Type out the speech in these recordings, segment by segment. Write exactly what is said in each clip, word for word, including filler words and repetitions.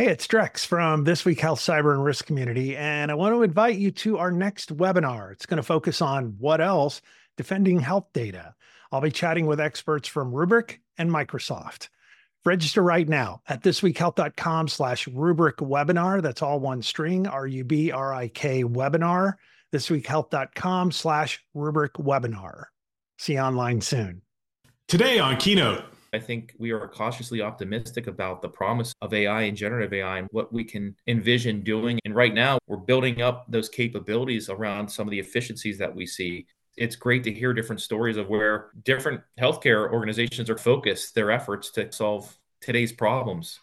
Hey, it's Drex from This Week Health Cyber and Risk Community, and I want to invite you to our next webinar. It's going to focus on what else? Defending health data. I'll be chatting with experts from Rubrik and Microsoft. Register right now at thisweekhealth.com slash Rubrik webinar. That's all one string, R U B R I K webinar, thisweekhealth.com slash Rubrik webinar. See you online soon. Today on Keynote. I think we are cautiously optimistic about the promise of A I and generative A I and what we can envision doing. And right now, we're building up those capabilities around some of the efficiencies that we see. It's great to hear different stories of where different healthcare organizations are focused their efforts to solve today's problems.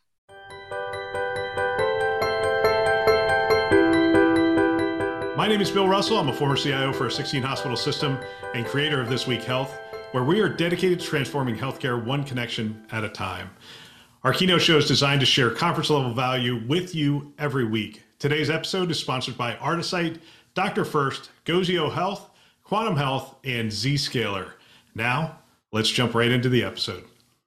My name is Bill Russell. I'm a former C I O for a sixteen hospital system and creator of This Week Health, where we are dedicated to transforming healthcare one connection at a time. Our keynote show is designed to share conference level value with you every week. Today's episode is sponsored by Artisight, Doctor First, Gozio Health, Quantum Health, and Zscaler. Now, let's jump right into the episode.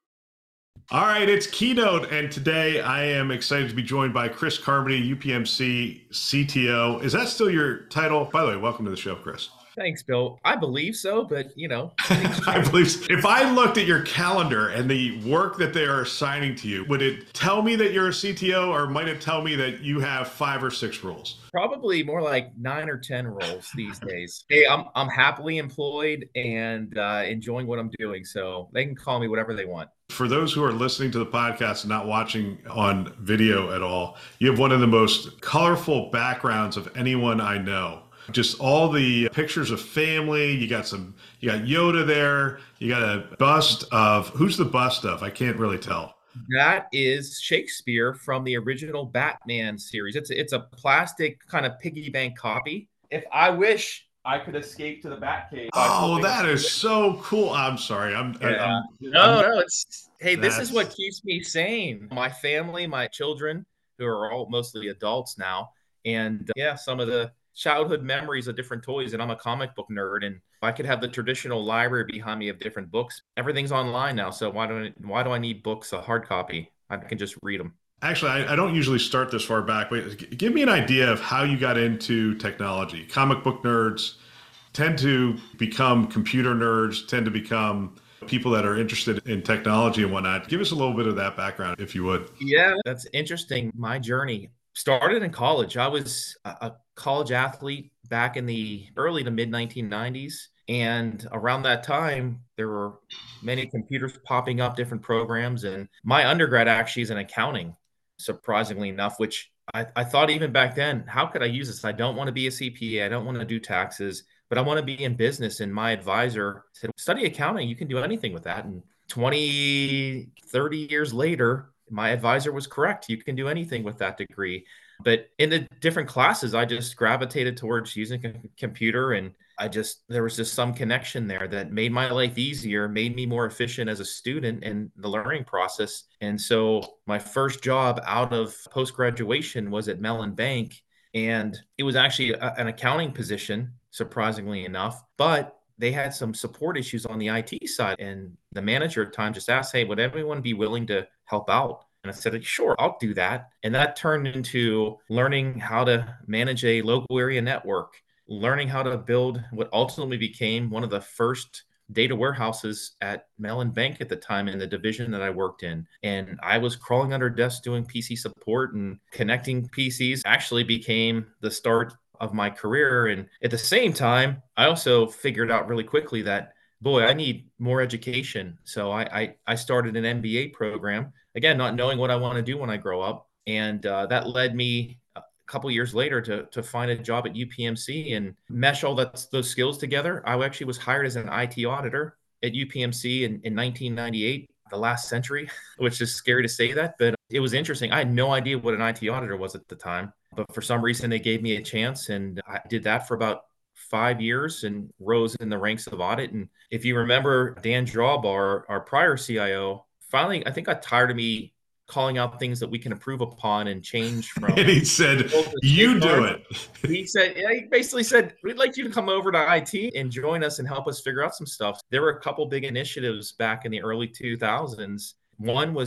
All right, it's Keynote, and today I am excited to be joined by Chris Carmody, U P M C C T O. Is that still your title? By the way, welcome to the show, Chris. Thanks, Bill. I believe so, but you know. I believe so. If I looked at your calendar and the work that they are assigning to you, would it tell me that you're a C T O, or might it tell me that you have five or six roles? Probably more like nine or ten roles these days. Hey, I'm I'm happily employed and uh, enjoying what I'm doing, so they can call me whatever they want. For those who are listening to the podcast and not watching on video at all, you have one of the most colorful backgrounds of anyone I know. Just all the pictures of family. You got some, you got Yoda there. You got a bust of, who's the bust of? I can't really tell. That is Shakespeare from the original Batman series. It's, it's a plastic kind of piggy bank copy. If I wish I could escape to the Batcave. Oh, that is so cool. I'm sorry. I'm, yeah. I'm no, I'm, no. It's, hey, this that's... is what keeps me sane. My family, my children, who are all mostly adults now. And uh, yeah, some of the childhood memories of different toys, and I'm a comic book nerd, and if I could have the traditional library behind me of different books, everything's online now, so why do I, why do I need books, a hard copy? I can just read them. Actually, I, I don't usually start this far back, but give me an idea of how you got into technology. Comic book nerds tend to become computer nerds, tend to become people that are interested in technology and whatnot. Give us a little bit of that background, if you would. Yeah, that's interesting. My journey started in college. I was a college athlete back in the early to mid nineteen nineties. And around that time, there were many computers popping up, different programs. And my undergrad actually is in accounting, surprisingly enough, which I, I thought even back then, how could I use this? I don't want to be a C P A. I don't want to do taxes, but I want to be in business. And my advisor said, study accounting. You can do anything with that. And twenty, thirty years later, my advisor was correct. You can do anything with that degree. But in the different classes, I just gravitated towards using a computer. And I just, there was just some connection there that made my life easier, made me more efficient as a student in the learning process. And so my first job out of post-graduation was at Mellon Bank. And it was actually a, an accounting position, surprisingly enough, but they had some support issues on the I T side. And the manager at the time just asked, hey, would everyone be willing to help out? And I said, sure, I'll do that. And that turned into learning how to manage a local area network, learning how to build what ultimately became one of the first data warehouses at Mellon Bank at the time in the division that I worked in. And I was crawling under desks doing P C support, and connecting P Cs actually became the start of my career. And at the same time, I also figured out really quickly that, boy, I need more education. So I, I, I started an M B A program, again, not knowing what I want to do when I grow up. And uh, that led me a couple of years later to, to find a job at U P M C and mesh all that, those skills together. I actually was hired as an I T auditor at U P M C in, in nineteen ninety-eight, the last century, which is scary to say that, but it was interesting. I had no idea what an I T auditor was at the time, but for some reason they gave me a chance, and I did that for about five years and rose in the ranks of audit. And if you remember, Dan Drawbar, our prior C I O, finally, I think got tired of me calling out things that we can improve upon and change from. And he said, you do it. He said, yeah, he basically said, we'd like you to come over to I T and join us and help us figure out some stuff. There were a couple big initiatives back in the early two thousands. One was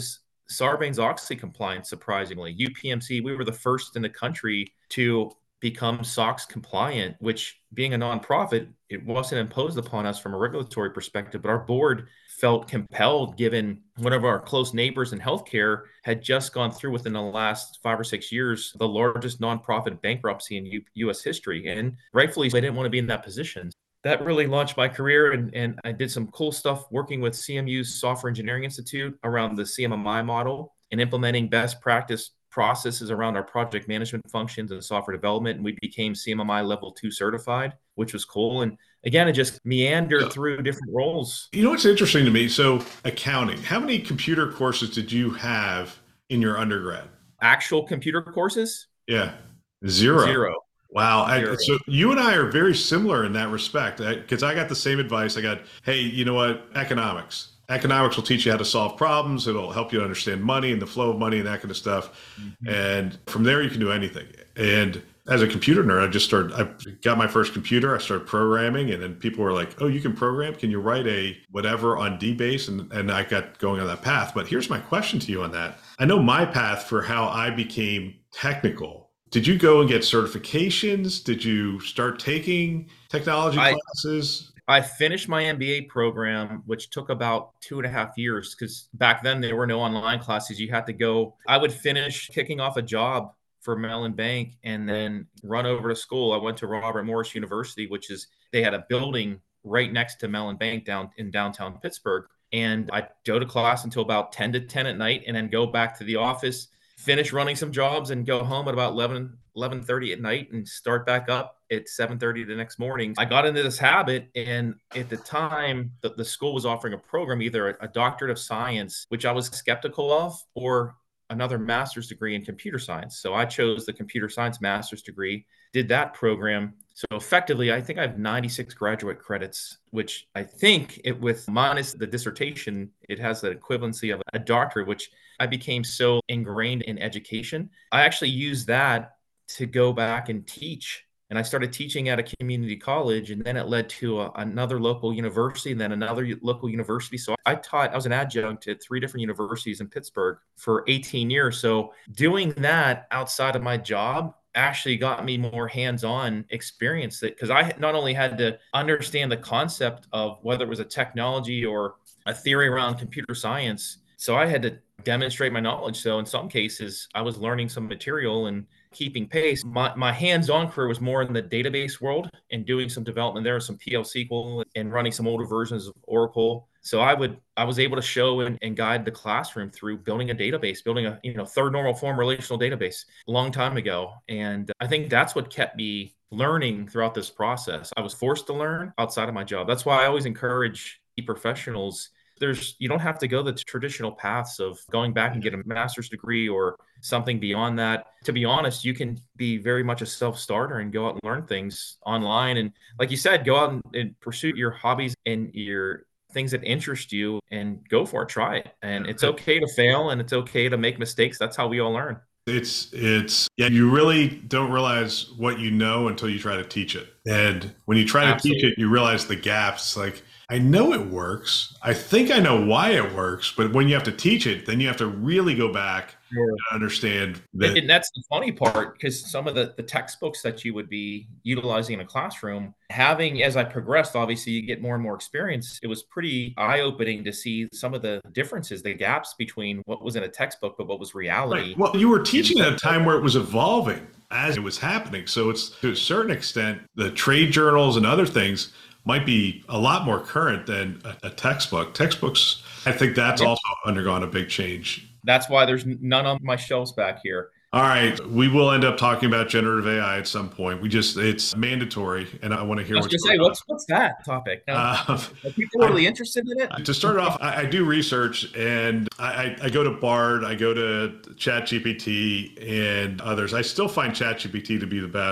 Sarbanes-Oxley compliance, surprisingly. U P M C, we were the first in the country to become S O X compliant, which being a nonprofit, it wasn't imposed upon us from a regulatory perspective, but our board felt compelled, given one of our close neighbors in healthcare had just gone through within the last five or six years, the largest nonprofit bankruptcy in U- U.S. history. And rightfully, they didn't want to be in that position. That really launched my career, and, and I did some cool stuff working with C M U's Software Engineering Institute around the C M M I model and implementing best practice processes around our project management functions and software development. And we became C M M I level two certified, which was cool. And again, it just meandered through different roles. You know what's interesting to me? So accounting, how many computer courses did you have in your undergrad? Actual computer courses? Yeah, zero. Zero. Wow. I, so you and I are very similar in that respect, because I, I got the same advice. I got, hey, you know what? Economics. Economics will teach you how to solve problems. It'll help you understand money and the flow of money and that kind of stuff. Mm-hmm. And from there, you can do anything. And as a computer nerd, I just started, I got my first computer. I started programming, and then people were like, oh, you can program? Can you write a whatever on D-Base? And, and I got going on that path. But here's my question to you on that. I know my path for how I became technical. Did you go and get certifications? Did you start taking technology I, classes? I finished my M B A program, which took about two and a half years, because back then there were no online classes. You had to go. I would finish kicking off a job for Mellon Bank and then run over to school. I went to Robert Morris University, which is, they had a building right next to Mellon Bank down in downtown Pittsburgh. And I'd go to class until about ten to ten at night, and then go back to the office, finish running some jobs, and go home at about eleven, eleven thirty at night and start back up at seven thirty the next morning. I got into this habit, and at the time, the, the school was offering a program, either a, a doctorate of science, which I was skeptical of, or another master's degree in computer science. So I chose the computer science master's degree, did that program. So effectively, I think I have ninety-six graduate credits, which I think it, with minus the dissertation, it has the equivalency of a doctorate, which I became so ingrained in education. I actually used that to go back and teach. And I started teaching at a community college, and then it led to a, another local university, and then another local university. So I taught, I was an adjunct at three different universities in Pittsburgh for eighteen years. So doing that outside of my job actually got me more hands-on experience, that because I not only had to understand the concept of whether it was a technology or a theory around computer science, so I had to demonstrate my knowledge. So in some cases, I was learning some material and keeping pace. My, my hands-on career was more in the database world and doing some development there, some P L S Q L and running some older versions of Oracle. So I would, I was able to show and, and guide the classroom through building a database, building a, you know, third normal form relational database a long time ago. And I think that's what kept me learning throughout this process. I was forced to learn outside of my job. That's why I always encourage professionals. There's, you don't have to go the traditional paths of going back and get a master's degree or something beyond that. To be honest, you can be very much a self-starter and go out and learn things online. And like you said, go out and, and pursue your hobbies and your things that interest you and go for it, try it. And it's okay to fail, and it's okay to make mistakes. That's how we all learn. It's, it's, yeah, you really don't realize what you know until you try to teach it. And when you try Absolutely. to teach it, you realize the gaps. Like, I know it works. I think I know why it works, but when you have to teach it, then you have to really go back sure. and understand that. And that's the funny part, because some of the, the textbooks that you would be utilizing in a classroom, having, as I progressed, obviously you get more and more experience. It was pretty eye-opening to see some of the differences, the gaps between what was in a textbook, but what was reality. Right. Well, you were teaching at a time where it was evolving as it was happening. So it's, to a certain extent, the trade journals and other things might be a lot more current than a, a textbook. Textbooks, I think that's yeah. also undergone a big change. That's why there's none on my shelves back here. All right. We will end up talking about generative A I at some point. We just, it's mandatory, and I want to hear what you're saying. What's, what's that topic? Uh, Are people really I, interested in it? To start off, I, I do research, and I, I go to Bard, I go to ChatGPT and others. I still find ChatGPT to be the best.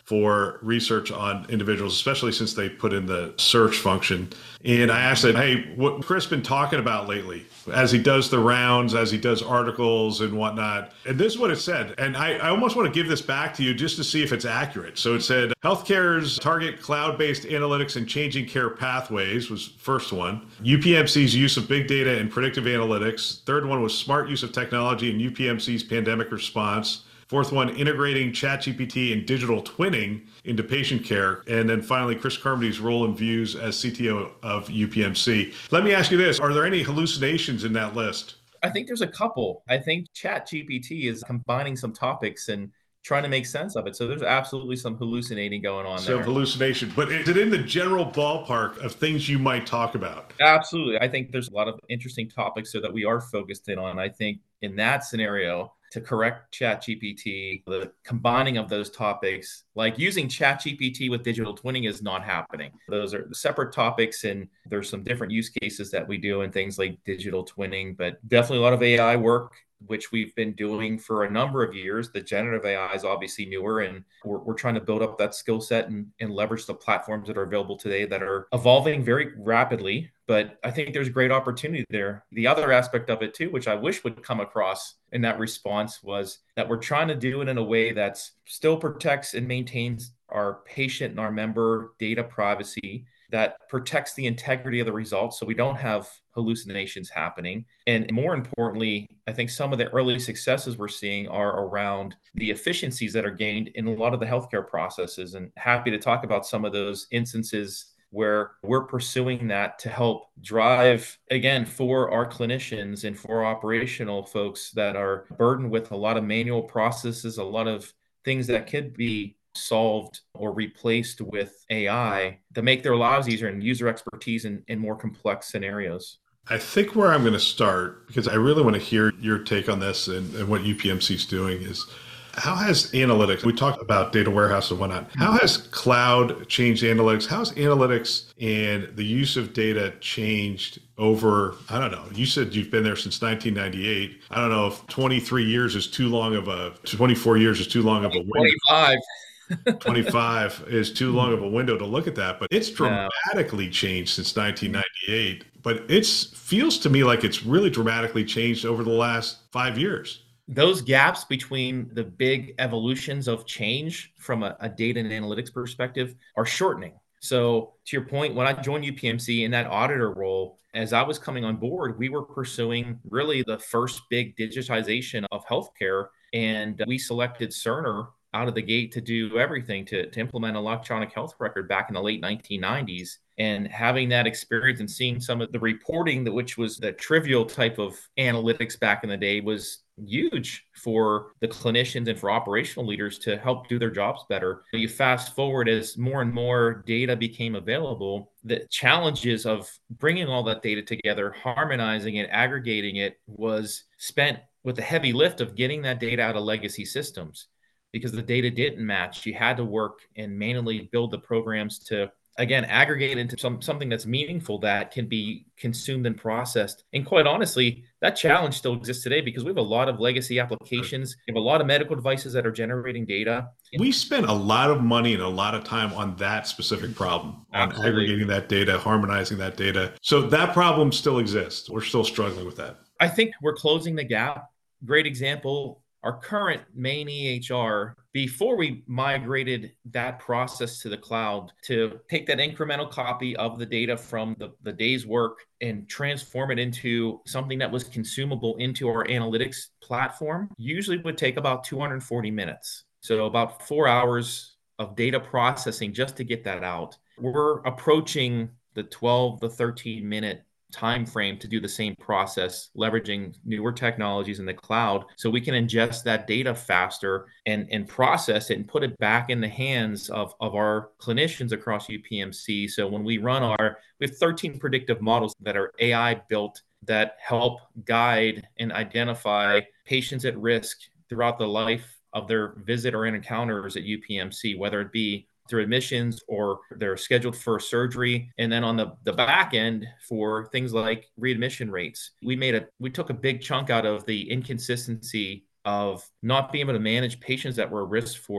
for research on individuals, especially since they put in the search function. And I asked him, hey, what Chris been talking about lately as he does the rounds, as he does articles and whatnot. And this is what it said. And I, I almost want to give this back to you just to see if it's accurate. So it said, healthcare's target cloud-based analytics and changing care pathways was first one. U P M C's use of big data and predictive analytics. Third one was smart use of technology and U P M C's pandemic response. Fourth one, integrating ChatGPT and digital twinning into patient care. And then finally, Chris Carmody's role and views as C T O of U P M C. Let me ask you this. Are there any hallucinations in that list? I think there's a couple. I think ChatGPT is combining some topics and trying to make sense of it. So there's absolutely some hallucinating going on there. Some hallucination. But is it in the general ballpark of things you might talk about? Absolutely. I think there's a lot of interesting topics so that we are focused in on. I think in that scenario, to correct ChatGPT, the combining of those topics, like using ChatGPT with digital twinning is not happening. Those are separate topics, and there's some different use cases that we do and things like digital twinning, but definitely a lot of A I work, which we've been doing for a number of years. The generative A I is obviously newer, and we're, we're trying to build up that skill set and, and leverage the platforms that are available today that are evolving very rapidly. But I think there's great opportunity there. The other aspect of it too, which I wish would come across in that response, was that we're trying to do it in a way that still protects and maintains our patient and our member data privacy, that protects the integrity of the results so we don't have hallucinations happening. And more importantly, I think some of the early successes we're seeing are around the efficiencies that are gained in a lot of the healthcare processes. And happy to talk about some of those instances where we're pursuing that to help drive, again, for our clinicians and for operational folks that are burdened with a lot of manual processes, a lot of things that could be solved or replaced with A I to make their lives easier and user expertise in, in more complex scenarios. I think where I'm going to start, because I really want to hear your take on this and, and what U P M C is doing, is how has analytics, we talked about data warehouse and whatnot, how has cloud changed analytics? How has analytics and the use of data changed over, I don't know, you said you've been there since nineteen ninety-eight. I don't know if twenty-three years is too long of a, twenty-four years is too long of a window. twenty-five. twenty-five is too long of a window to look at that, but it's dramatically changed since nineteen ninety-eight. But it feels to me like it's really dramatically changed over the last five years. Those gaps between the big evolutions of change from a, a data and analytics perspective are shortening. So to your point, when I joined U P M C in that auditor role, as I was coming on board, we were pursuing really the first big digitization of healthcare. And we selected Cerner out of the gate to do everything to, to implement electronic health record back in the late nineteen nineties. And having that experience and seeing some of the reporting, that which was the trivial type of analytics back in the day, was huge for the clinicians and for operational leaders to help do their jobs better. You fast forward, as more and more data became available, the challenges of bringing all that data together, harmonizing it, aggregating it, was spent with the heavy lift of getting that data out of legacy systems, because the data didn't match. You had to work and manually build the programs to, again, aggregate into some, something that's meaningful that can be consumed and processed. And quite honestly, that challenge still exists today because we have a lot of legacy applications. We have a lot of medical devices that are generating data. We spent a lot of money and a lot of time on that specific problem, on Absolutely. aggregating that data, harmonizing that data. So that problem still exists. We're still struggling with that. I think we're closing the gap. Great example. Our current main E H R, before we migrated that process to the cloud, to take that incremental copy of the data from the, the day's work and transform it into something that was consumable into our analytics platform, usually would take about two hundred forty minutes. So about four hours of data processing just to get that out. We're approaching the twelve to thirteen minute time frame to do the same process, leveraging newer technologies in the cloud, so we can ingest that data faster and, and process it and put it back in the hands of, of our clinicians across U P M C. So when we run our, we have thirteen predictive models that are A I built that help guide and identify patients at risk throughout the life of their visit or encounters at U P M C, whether it be through admissions or they're scheduled for surgery. And then on the, the back end for things like readmission rates, we made a, we took a big chunk out of the inconsistency of not being able to manage patients that were at risk for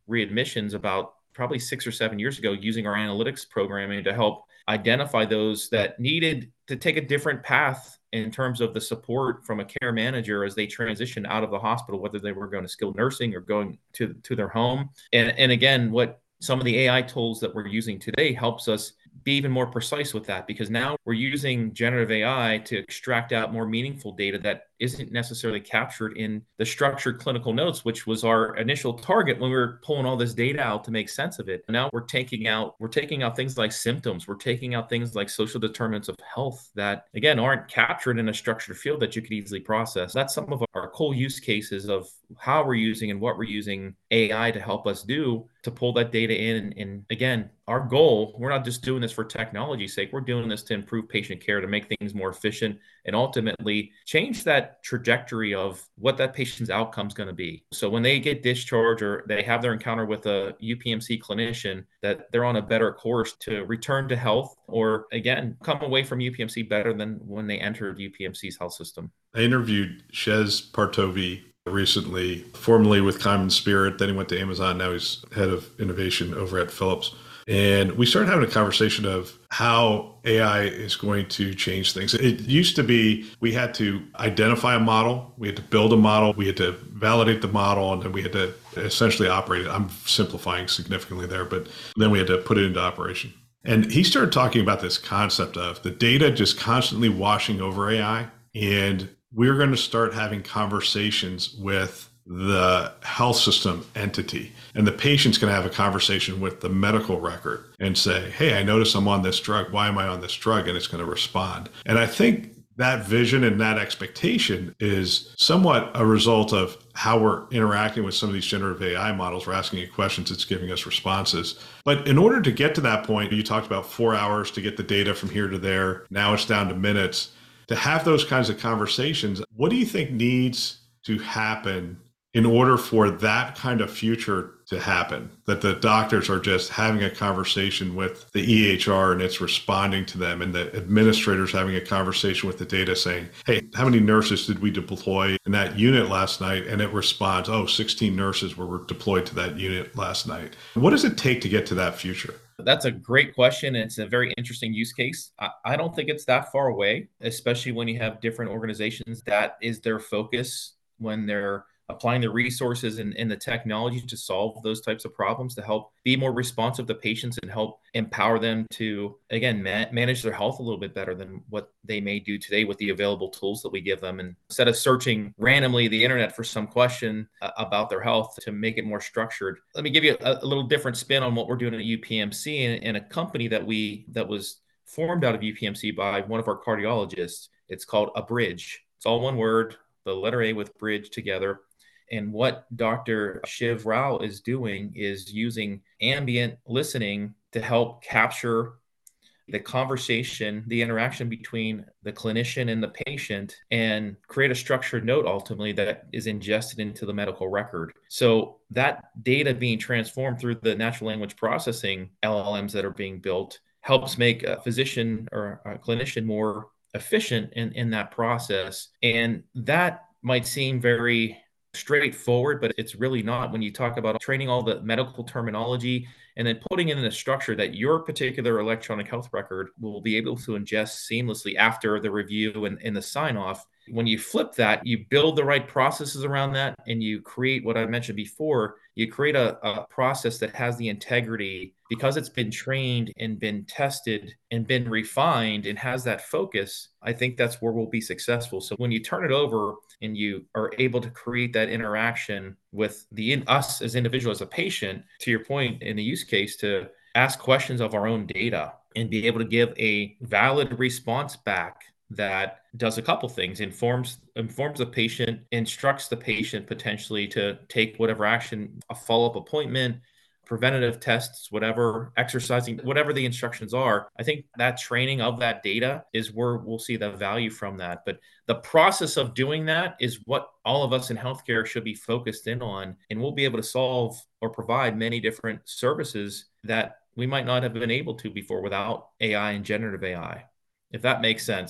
readmissions about probably six or seven years ago using our analytics programming to help identify those that needed to take a different path in terms of the support from a care manager as they transition out of the hospital, whether they were going to skilled nursing or going to, to their home. And, and again, what some of the A I tools that we're using today helps us be even more precise with that, because now we're using generative A I to extract out more meaningful data that isn't necessarily captured in the structured clinical notes, which was our initial target when we were pulling all this data out to make sense of it. Now we're taking out, we're taking out things like symptoms. We're taking out things like social determinants of health that, again, aren't captured in a structured field that you could easily process. That's some of our cool use cases of how we're using and what we're using A I to help us do to pull that data in. And, and again, our goal, we're not just doing this for technology's sake. We're doing this to improve patient care, to make things more efficient, and ultimately change that trajectory of what that patient's outcome is going to be. So when they get discharged or they have their encounter with a U P M C clinician, that they're on a better course to return to health, or again, come away from U P M C better than when they entered U P M C's health system. I interviewed Shez Partovi recently, formerly with Common Spirit. Then he went to Amazon. Now he's head of innovation over at Philips. And we started having a conversation of how A I is going to change things. It used to be we had to identify a model, we had to build a model, we had to validate the model, and then we had to essentially operate it. I'm simplifying significantly there, but then we had to put it into operation. And he started talking about this concept of the data just constantly washing over A I. And we're going to start having conversations with the health system entity, and the patient's going to have a conversation with the medical record and say, hey, I notice I'm on this drug. Why am I on this drug? And it's going to respond. And I think that vision and that expectation is somewhat a result of how we're interacting with some of these generative A I models. We're asking it questions, it's giving us responses. But in order to get to that point, you talked about four hours to get the data from here to there. Now it's down to minutes. To have those kinds of conversations, what do you think needs to happen in order for that kind of future to happen, that the doctors are just having a conversation with the E H R and it's responding to them, and the administrators having a conversation with the data saying, hey, how many nurses did we deploy in that unit last night? And it responds, oh, sixteen nurses were deployed to that unit last night. What does it take to get to that future? That's a great question. It's a very interesting use case. I, I don't think it's that far away, especially when you have different organizations that is their focus when they're applying the resources and, and the technology to solve those types of problems, to help be more responsive to patients and help empower them to, again, ma- manage their health a little bit better than what they may do today with the available tools that we give them. And instead of searching randomly the internet for some question uh, about their health, to make it more structured. Let me give you a, a little different spin on what we're doing at U P M C, and, and a company that we that was formed out of U P M C by one of our cardiologists. It's called Abridge. It's all one word, the letter A with bridge together. And what Doctor Shiv Rao is doing is using ambient listening to help capture the conversation, the interaction between the clinician and the patient, and create a structured note ultimately that is ingested into the medical record. So that data being transformed through the natural language processing L L Ms that are being built helps make a physician or a clinician more efficient in, in that process. And that might seem very straightforward, but it's really not when you talk about training all the medical terminology and then putting it in a structure that your particular electronic health record will be able to ingest seamlessly after the review and, and the sign off. When you flip that, you build the right processes around that, and you create what I mentioned before. You create a, a process that has the integrity because it's been trained and been tested and been refined and has that focus. I think that's where we'll be successful. So when you turn it over and you are able to create that interaction with the in, us as individuals, as a patient, to your point in the use case, to ask questions of our own data and be able to give a valid response back that does a couple things: informs informs the patient, instructs the patient potentially to take whatever action, a follow-up appointment, preventative tests, whatever, exercising, whatever the instructions are. I think that training of that data is where we'll see the value from that. But the process of doing that is what all of us in healthcare should be focused in on, and we'll be able to solve or provide many different services that we might not have been able to before without A I and generative A I, if that makes sense.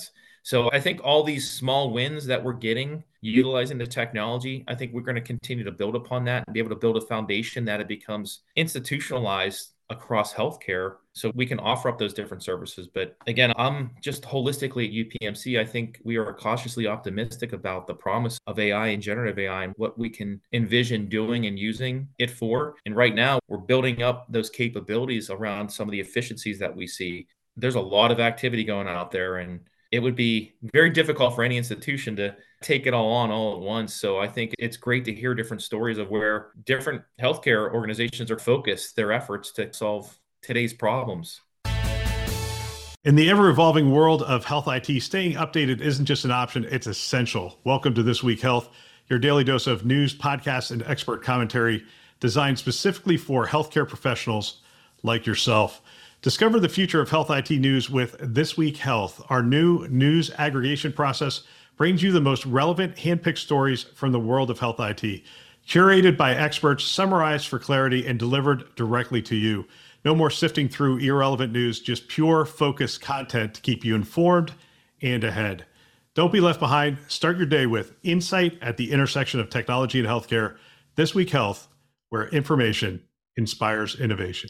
So I think all these small wins that we're getting utilizing the technology, I think we're going to continue to build upon that and be able to build a foundation that it becomes institutionalized across healthcare so we can offer up those different services. But again, I'm just holistically at U P M C. I think we are cautiously optimistic about the promise of A I and generative A I and what we can envision doing and using it for. And right now, we're building up those capabilities around some of the efficiencies that we see. There's a lot of activity going on out there, and it would be very difficult for any institution to take it all on all at once. So I think it's great to hear different stories of where different healthcare organizations are focused their efforts to solve today's problems. In the ever-evolving world of health I T, staying updated isn't just an option, it's essential. Welcome to This Week Health, your daily dose of news, podcasts, and expert commentary designed specifically for healthcare professionals like yourself. Discover the future of health I T news with This Week Health. Our new news aggregation process brings you the most relevant handpicked stories from the world of health I T, curated by experts, summarized for clarity, and delivered directly to you. No more sifting through irrelevant news, just pure focused content to keep you informed and ahead. Don't be left behind. Start your day with insight at the intersection of technology and healthcare. This Week Health, where information inspires innovation.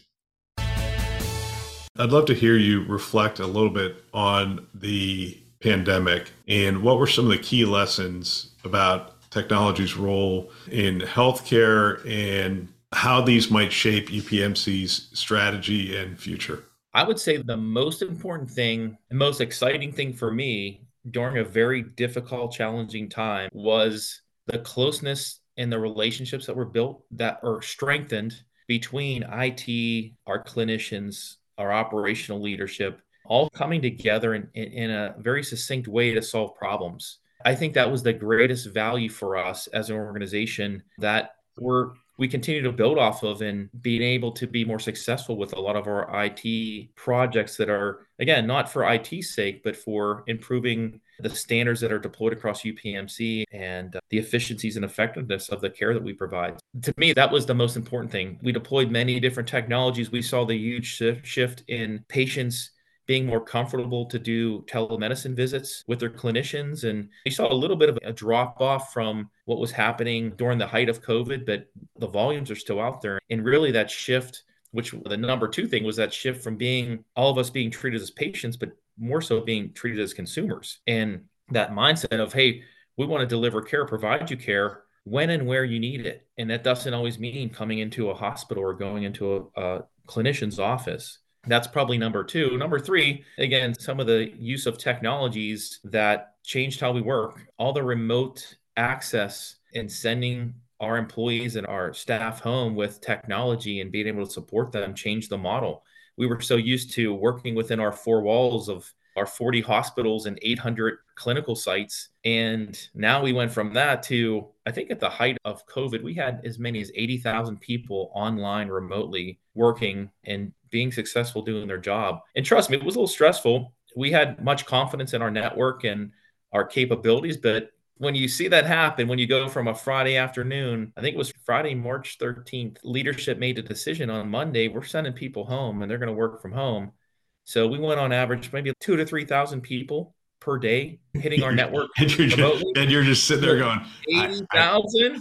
I'd love to hear you reflect a little bit on the pandemic and what were some of the key lessons about technology's role in healthcare and how these might shape U P M C's strategy and future. I would say the most important thing, the most exciting thing for me during a very difficult, challenging time was the closeness and the relationships that were built that are strengthened between I T, our clinicians, our operational leadership, all coming together in, in, in a very succinct way to solve problems. I think that was the greatest value for us as an organization that we're we continue to build off of and being able to be more successful with a lot of our I T projects that are, again, not for I T's sake, but for improving the standards that are deployed across U P M C and the efficiencies and effectiveness of the care that we provide. To me, that was the most important thing. We deployed many different technologies. We saw the huge shift in patients being more comfortable to do telemedicine visits with their clinicians. And we saw a little bit of a drop off from what was happening during the height of COVID, but the volumes are still out there. And really that shift, which the number two thing was that shift from being all of us being treated as patients, but more so being treated as consumers. And that mindset of, hey, we want to deliver care, provide you care when and where you need it. And that doesn't always mean coming into a hospital or going into a, a clinician's office. That's probably number two. Number three, again, some of the use of technologies that changed how we work, all the remote access and sending our employees and our staff home with technology and being able to support them changed the model. We were so used to working within our four walls of our forty hospitals and eight hundred clinical sites. And now we went from that to, I think at the height of COVID, we had as many as eighty thousand people online remotely working and being successful doing their job. And trust me, it was a little stressful. We had much confidence in our network and our capabilities, but when you see that happen, when you go from a Friday afternoon, I think it was Friday, March thirteenth, leadership made a decision on Monday, we're sending people home and they're going to work from home. So we went on average maybe two to three thousand people per day hitting our network. and, you're just, and you're just sitting there going, eighty thousand.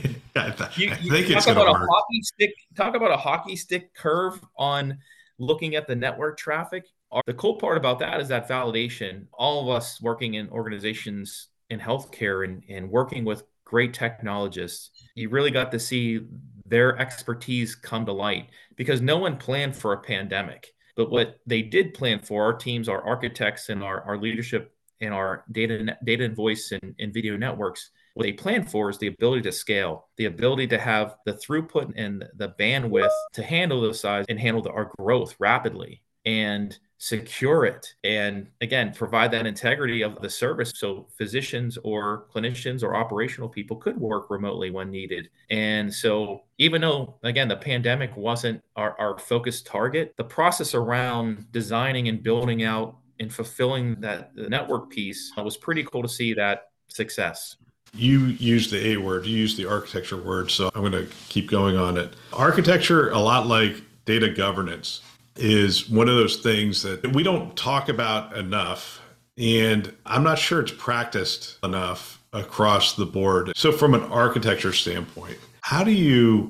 I, I, you, I you think it's talk going to about work. a hockey stick. Talk about a hockey stick curve on looking at the network traffic. The cool part about that is that validation. All of us working in organizations in healthcare and, and working with great technologists, you really got to see their expertise come to light because no one planned for a pandemic. But what they did plan for, our teams, our architects, and our, our leadership and our data, data and voice and, and video networks, what they planned for is the ability to scale, the ability to have the throughput and the bandwidth to handle those size and handle the, our growth rapidly and secure it. And again, provide that integrity of the service so physicians or clinicians or operational people could work remotely when needed. And so even though, again, the pandemic wasn't our, our focus target, the process around designing and building out and fulfilling that the network piece was pretty cool to see that success. You used the A word, you used the architecture word, so I'm going to keep going on it. Architecture, a lot like data governance, is one of those things that we don't talk about enough And I'm not sure it's practiced enough across the board. So from an architecture standpoint, how do you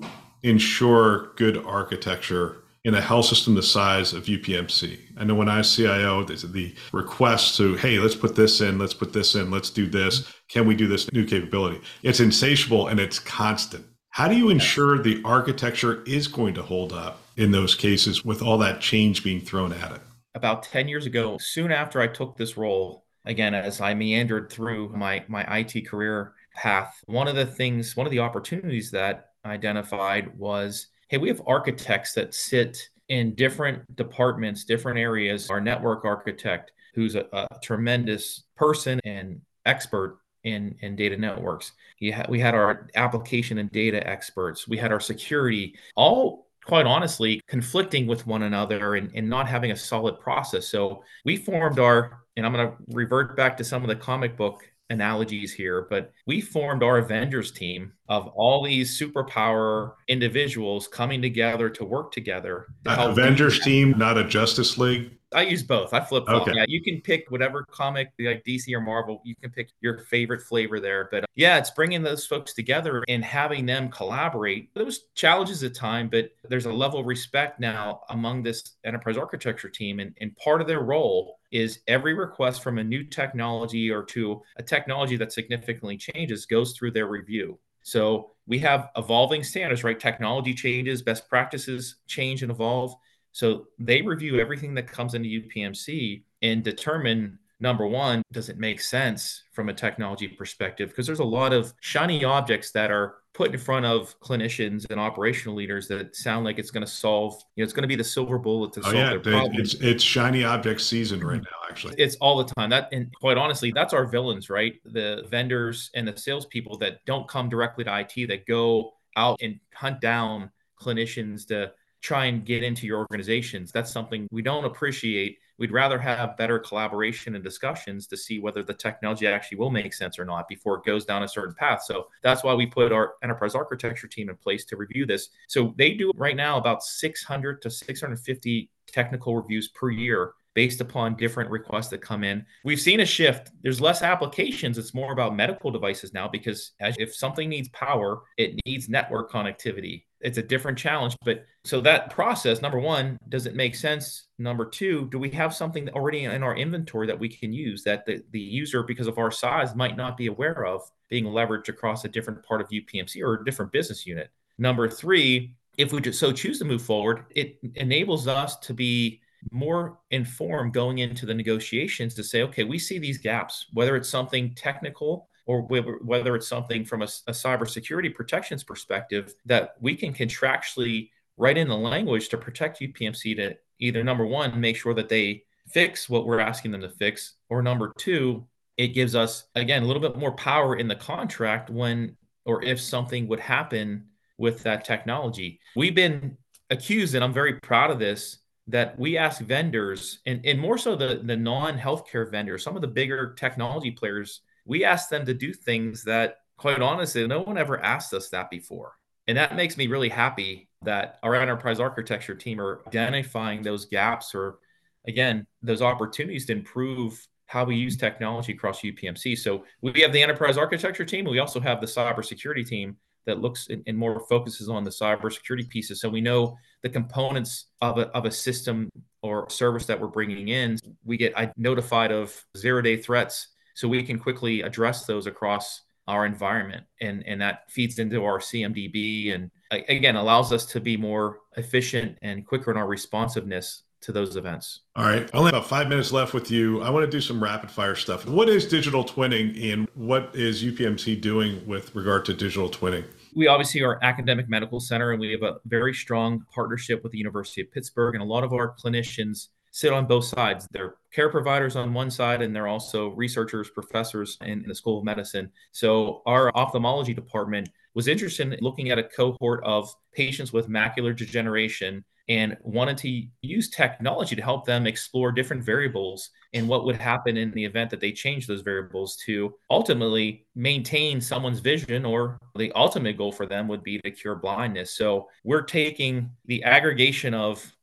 ensure good architecture in a health system the size of U P M C? I know when I was C I O, there's the request to, hey, let's put this in, let's put this in, let's do this. Can we do this new capability? It's insatiable and it's constant. How do you ensure the architecture is going to hold up in those cases with all that change being thrown at it? About ten years ago, soon after I took this role, again, as I meandered through my, my I T career path, one of the things, one of the opportunities that I identified was, hey, we have architects that sit in different departments, different areas. Our network architect, who's a, a tremendous person and expert in, in data networks. He ha- we had our application and data experts. We had our security, all quite honestly conflicting with one another and, and not having a solid process. So we formed our, and I'm going to revert back to some of the comic book analogies here, but we formed our Avengers team of all these superpower individuals coming together to work together. To uh, Avengers team, not a Justice League. I use both. I flip flop. Okay. Yeah, you can pick whatever comic, like D C or Marvel, you can pick your favorite flavor there. But uh, yeah, it's bringing those folks together and having them collaborate. There was challenges at time, but there's a level of respect now among this enterprise architecture team. And, and part of their role is every request from a new technology or to a technology that significantly changes goes through their review. So we have evolving standards, right? Technology changes, best practices change and evolve. So they review everything that comes into U P M C and determine, number one, does it make sense from a technology perspective? Because there's a lot of shiny objects that are put in front of clinicians and operational leaders that sound like it's going to solve, you know, it's going to be the silver bullet to oh, solve yeah, their problem. It's, it's shiny object season right now, actually. It's all the time. That, and quite honestly, that's our villains, right? The vendors and the salespeople that don't come directly to I T, that go out and hunt down clinicians to try and get into your organizations. That's something we don't appreciate. We'd rather have better collaboration and discussions to see whether the technology actually will make sense or not before it goes down a certain path. So that's why we put our enterprise architecture team in place to review this. So they do right now about six hundred to six hundred fifty technical reviews per year based upon different requests that come in. We've seen a shift. There's less applications. It's more about medical devices now, because as if something needs power, it needs network connectivity. It's a different challenge. But so that process, number one, does it make sense? Number two, do we have something already in our inventory that we can use that the, the user, because of our size, might not be aware of being leveraged across a different part of U P M C or a different business unit? Number three, if we just so choose to move forward, it enables us to be more informed going into the negotiations to say, okay, we see these gaps, whether it's something technical or whether it's something from a, a cybersecurity protections perspective, that we can contractually write in the language to protect U P M C to either, number one, make sure that they fix what we're asking them to fix, or number two, it gives us, again, a little bit more power in the contract when or if something would happen with that technology. We've been accused, and I'm very proud of this, that we ask vendors, and, and more so the, the non-healthcare vendors, some of the bigger technology players, we ask them to do things that, quite honestly, no one ever asked us that before. And that makes me really happy that our enterprise architecture team are identifying those gaps or, again, those opportunities to improve how we use technology across U P M C. So we have the enterprise architecture team. We also have the cybersecurity team that looks and, and more focuses on the cybersecurity pieces. So we know the components of a, of a system or service that we're bringing in. We get notified of zero-day threats, so we can quickly address those across our environment. And, and that feeds into our C M D B and, again, allows us to be more efficient and quicker in our responsiveness to those events. All right. I only have about five minutes left with you. I want to do some rapid fire stuff. What is digital twinning, and what is U P M C doing with regard to digital twinning? We obviously are an academic medical center, and we have a very strong partnership with the University of Pittsburgh. And a lot of our clinicians sit on both sides. They're care providers on one side, and they're also researchers, professors in, in the School of Medicine. So our ophthalmology department was interested in looking at a cohort of patients with macular degeneration and wanted to use technology to help them explore different variables and what would happen in the event that they change those variables to ultimately maintain someone's vision, or the ultimate goal for them would be to cure blindness. So we're taking the aggregation of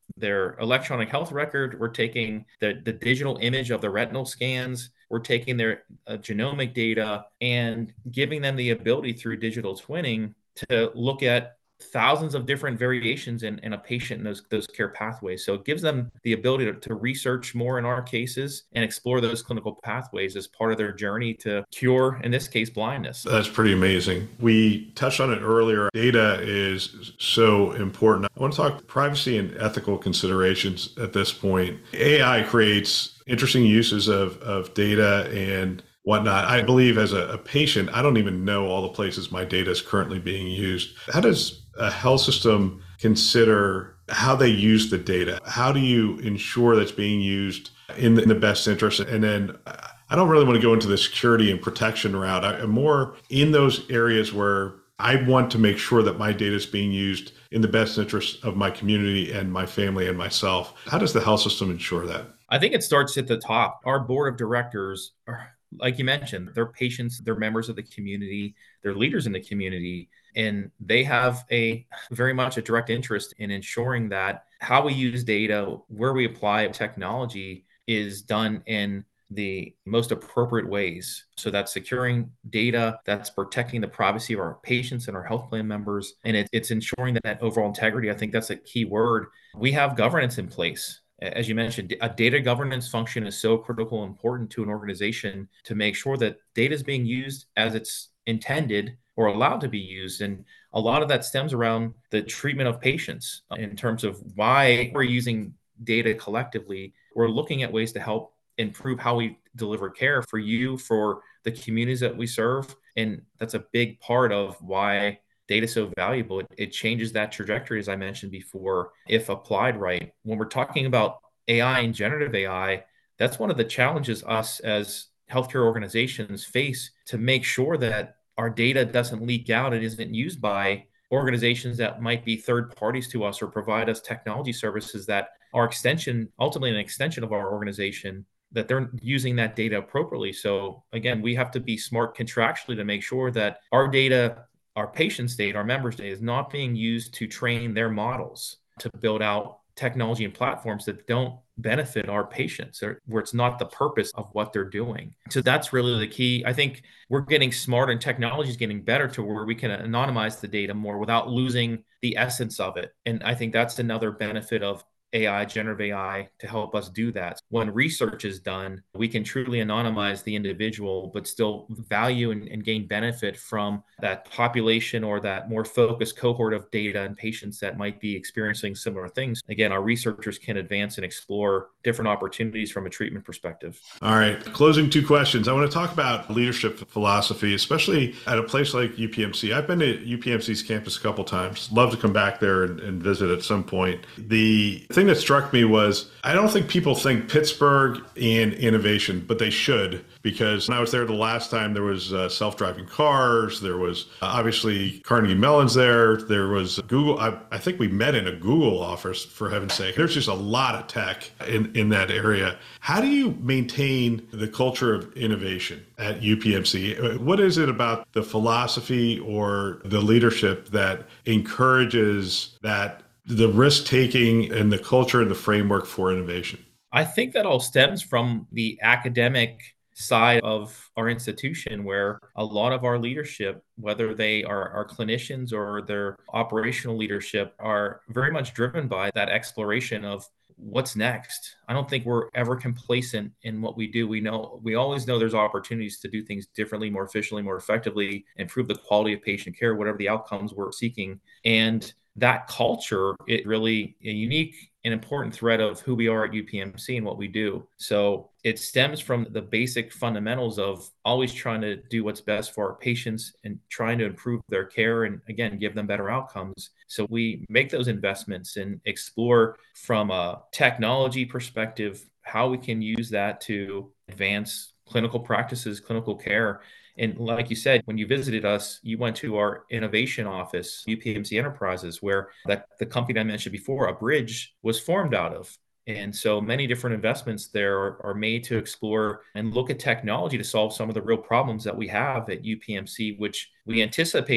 their electronic health record. We're taking the, the digital image of the retinal scans. We're taking their uh, genomic data and giving them the ability through digital twinning to look at thousands of different variations in, in a patient in those, those care pathways. So it gives them the ability to, to research more in our cases and explore those clinical pathways as part of their journey to cure, in this case, blindness. That's pretty amazing. We touched on it earlier. Data is so important. I want to talk privacy and ethical considerations at this point. A I creates interesting uses of, of data and whatnot. I believe as a, a patient, I don't even know all the places my data is currently being used. How does a health system consider how they use the data? How do you ensure that's being used in the, in the best interest? And then I don't really want to go into the security and protection route. I'm more in those areas where I want to make sure that my data is being used in the best interest of my community and my family and myself. How does the health system ensure that? I think it starts at the top. Our board of directors are, like you mentioned, they're patients, they're members of the community, they're leaders in the community, and they have a very much a direct interest in ensuring that how we use data, where we apply technology is done in the most appropriate ways. So that's securing data, that's protecting the privacy of our patients and our health plan members, and it, it's ensuring that, that overall integrity. I think that's a key word. We have governance in place. As you mentioned, a data governance function is so critical and important to an organization to make sure that data is being used as it's intended or allowed to be used. And a lot of that stems around the treatment of patients in terms of why we're using data collectively. We're looking at ways to help improve how we deliver care for you, for the communities that we serve. And that's a big part of why data is so valuable. It, it changes that trajectory, as I mentioned before, if applied right. When we're talking about A I and generative A I, that's one of the challenges us as healthcare organizations face, to make sure that our data doesn't leak out and isn't used by organizations that might be third parties to us or provide us technology services that are extension, ultimately an extension of our organization, that they're using that data appropriately. So again, we have to be smart contractually to make sure that our data, our patients' data, our members' data is not being used to train their models to build out technology and platforms that don't benefit our patients, or where it's not the purpose of what they're doing. So that's really the key. I think we're getting smarter and technology is getting better to where we can anonymize the data more without losing the essence of it. And I think that's another benefit of A I, generative A I, to help us do that. When research is done, we can truly anonymize the individual, but still value and, and gain benefit from that population or that more focused cohort of data and patients that might be experiencing similar things. Again, our researchers can advance and explore different opportunities from a treatment perspective. All right. Closing two questions. I want to talk about leadership philosophy, especially at a place like U P M C. I've been to U P M C's campus a couple times. Love to come back there and, and visit at some point. The thing that struck me was, I don't think people think Pittsburgh and innovation, but they should, because when I was there the last time, there was uh, self-driving cars. There was uh, obviously Carnegie Mellon's there. There was Google. I, I think we met in a Google office, for heaven's sake. There's just a lot of tech in, in that area. How do you maintain the culture of innovation at U P M C? What is it about the philosophy or the leadership that encourages that, the risk-taking and the culture and the framework for innovation? I think that all stems from the academic side of our institution, where a lot of our leadership, whether they are our clinicians or their operational leadership, are very much driven by that exploration of what's next. I don't think we're ever complacent in what we do. We know, we always know there's opportunities to do things differently, more efficiently, more effectively, improve the quality of patient care, whatever the outcomes we're seeking. And that culture, it really a unique and important thread of who we are at U P M C and what we do. So it stems from the basic fundamentals of always trying to do what's best for our patients and trying to improve their care and, again, give them better outcomes. So we make those investments and explore from a technology perspective how we can use that to advance clinical practices, clinical care. And like you said, when you visited us, you went to our innovation office, U P M C Enterprises, where that the company I mentioned before, Abridge, was formed out of. And so many different investments there are, are made to explore and look at technology to solve some of the real problems that we have at U P M C, which we anticipate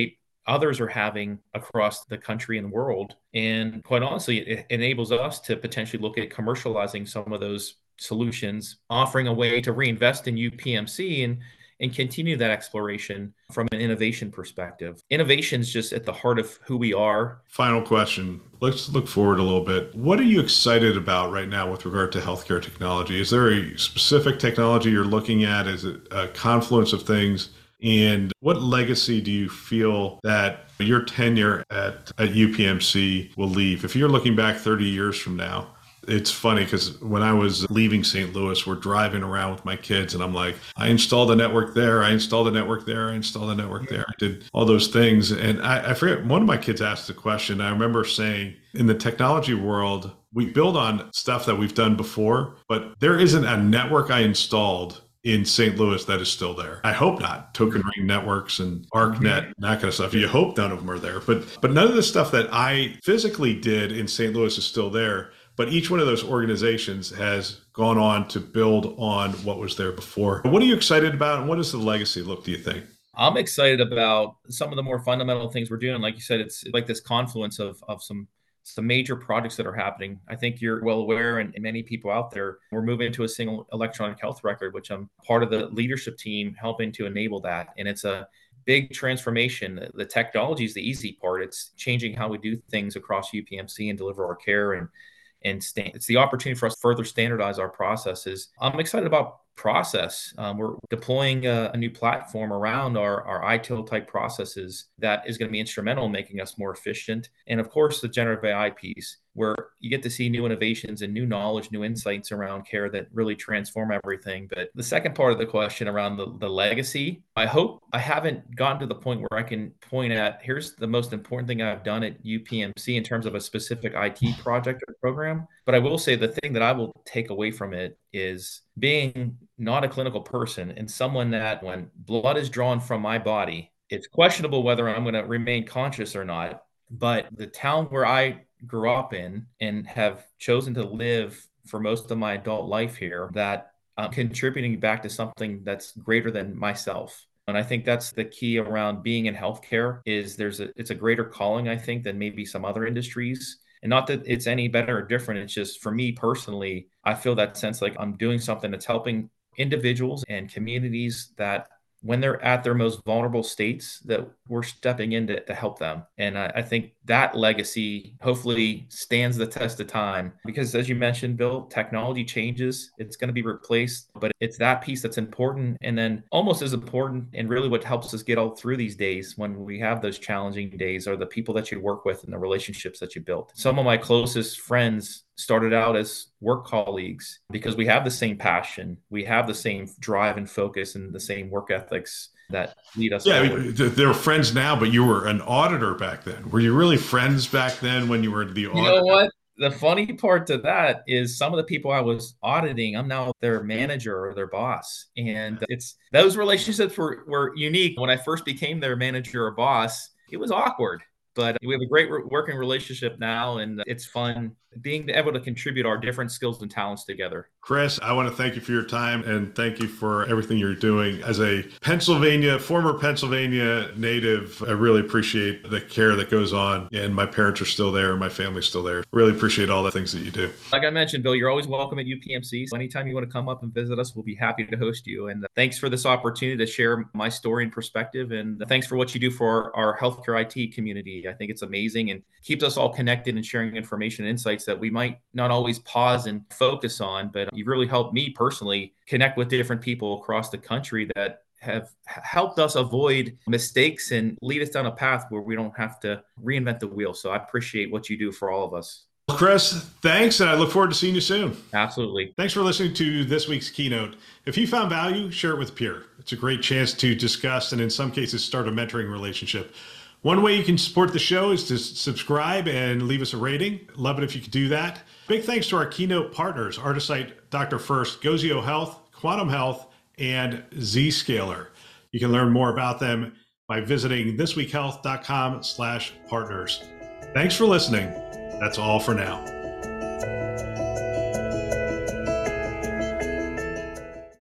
others are having across the country and the world. And quite honestly, it enables us to potentially look at commercializing some of those solutions, offering a way to reinvest in U P M C and and continue that exploration from an innovation perspective. Innovation is just at the heart of who we are. Final question. Let's look forward a little bit. What are you excited about right now with regard to healthcare technology? Is there a specific technology you're looking at? Is it a confluence of things? And what legacy do you feel that your tenure at, at U P M C will leave? If you're looking back thirty years from now, it's funny because when I was leaving Saint Louis, we're driving around with my kids and I'm like, I installed a network there. I installed a network there. I installed a network there. I did all those things. And I, I forget, one of my kids asked a question. I remember saying, in the technology world, we build on stuff that we've done before, but there isn't a network I installed in Saint Louis that is still there. I hope not. Token Ring networks and ArcNet and that kind of stuff. You hope none of them are there. But but none of the stuff that I physically did in Saint Louis is still there. But each one of those organizations has gone on to build on what was there before. What are you excited about, and what does the legacy look, do you think? I'm excited about some of the more fundamental things we're doing. Like you said, it's like this confluence of of some some major projects that are happening. I think you're well aware, and many people out there, we're moving to a single electronic health record, which I'm part of the leadership team helping to enable that. And it's a big transformation. The technology is the easy part. It's changing how we do things across U P M C and deliver our care. And And st- it's the opportunity for us to further standardize our processes. I'm excited about process. Um, we're deploying a, a new platform around our, our I T I L type processes that is going to be instrumental in making us more efficient. And of course, the generative A I piece, where you get to see new innovations and new knowledge, new insights around care that really transform everything. But the second part of the question around the, the legacy, I hope I haven't gotten to the point where I can point at, here's the most important thing I've done at U P M C in terms of a specific I T project or program. But I will say the thing that I will take away from it is being not a clinical person and someone that when blood is drawn from my body, it's questionable whether I'm going to remain conscious or not. But the town where I grew up in and have chosen to live for most of my adult life here, that I'm contributing back to something that's greater than myself. And I think that's the key around being in healthcare is there's a, it's a greater calling, I think, than maybe some other industries. And not that it's any better or different. It's just for me personally, I feel that sense like I'm doing something that's helping individuals and communities that when they're at their most vulnerable states, that we're stepping in to, to help them. And I, I think that legacy hopefully stands the test of time because, as you mentioned, Bill, technology changes. It's going to be replaced, but it's that piece that's important. And then almost as important and really what helps us get all through these days when we have those challenging days are the people that you work with and the relationships that you built. Some of my closest friends started out as work colleagues because we have the same passion, we have the same drive and focus and the same work ethics that lead us. Yeah, I mean, they're friends now, but you were an auditor back then. Were you really friends back then when you were the auditor? You know what? The funny part to that is some of the people I was auditing, I'm now their manager or their boss. And it's those relationships were, were unique. When I first became their manager or boss, it was awkward. But we have a great working relationship now, and it's fun being able to contribute our different skills and talents together. Chris, I want to thank you for your time and thank you for everything you're doing. As a Pennsylvania, former Pennsylvania native, I really appreciate the care that goes on. And my parents are still there. My family's still there. Really appreciate all the things that you do. Like I mentioned, Bill, you're always welcome at U P M C. So anytime you want to come up and visit us, we'll be happy to host you. And thanks for this opportunity to share my story and perspective. And thanks for what you do for our healthcare I T community. I think it's amazing and keeps us all connected and sharing information and insights that we might not always pause and focus on, but you've really helped me personally connect with different people across the country that have helped us avoid mistakes and lead us down a path where we don't have to reinvent the wheel. So I appreciate what you do for all of us. Chris, thanks, and I look forward to seeing you soon. Absolutely. Thanks for listening to this week's keynote. If you found value, share it with a peer. It's a great chance to discuss and in some cases start a mentoring relationship. One way you can support the show is to subscribe and leave us a rating. Love it if you could do that. Big thanks to our keynote partners, Artisight, Doctor First, Gozio Health, Quantum Health, and Zscaler. You can learn more about them by visiting thisweekhealth.com slash partners. Thanks for listening. That's all for now.